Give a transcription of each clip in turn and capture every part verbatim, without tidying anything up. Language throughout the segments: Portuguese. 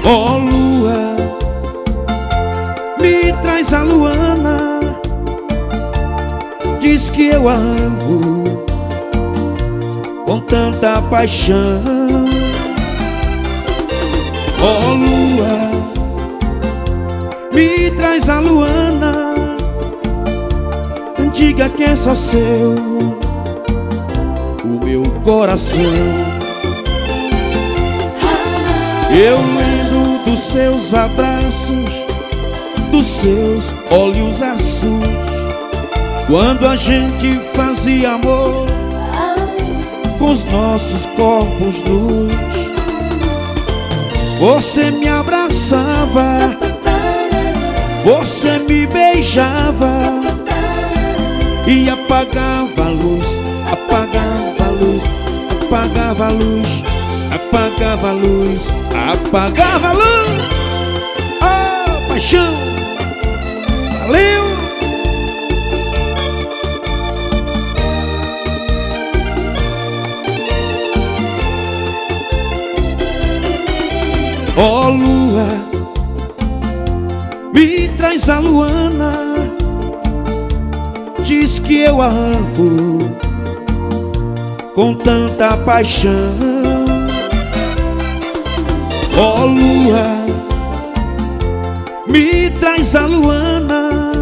Ó lua, me traz a Luana, diz que eu a amo com tanta paixão. Ó lua, me traz a Luana, diga que é só seu o meu coração. Eu lembro dos seus abraços, dos seus olhos azuis, quando a gente fazia amor com os nossos corpos nus. Você me abraçava, você me beijava e apagava a luz, apagava a luz, apagava a luz, apagava a luz, apagava a luz. Oh, paixão, valeu! Ó lua, me traz a Luana, diz que eu a amo com tanta paixão. Ó lua, me traz a Luana,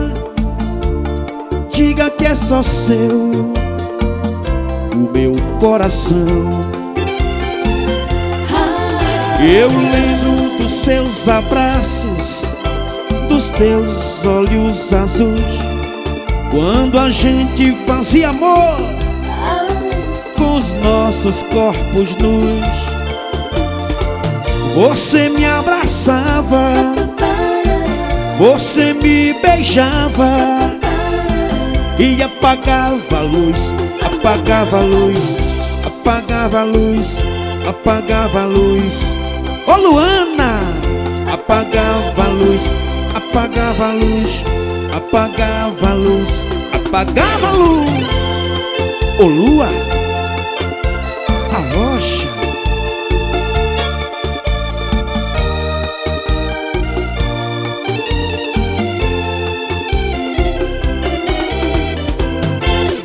diga que é só seu o meu coração. Eu lembro dos seus abraços, dos teus olhos azuis, quando a gente fazia amor com os nossos corpos nus. Você me abraçava, você me beijava e apagava a luz, apagava a luz, apagava a luz, apagava a luz. Ô Luana, apagava a luz, apagava a luz, apagava a luz, apagava a luz. Ô lua,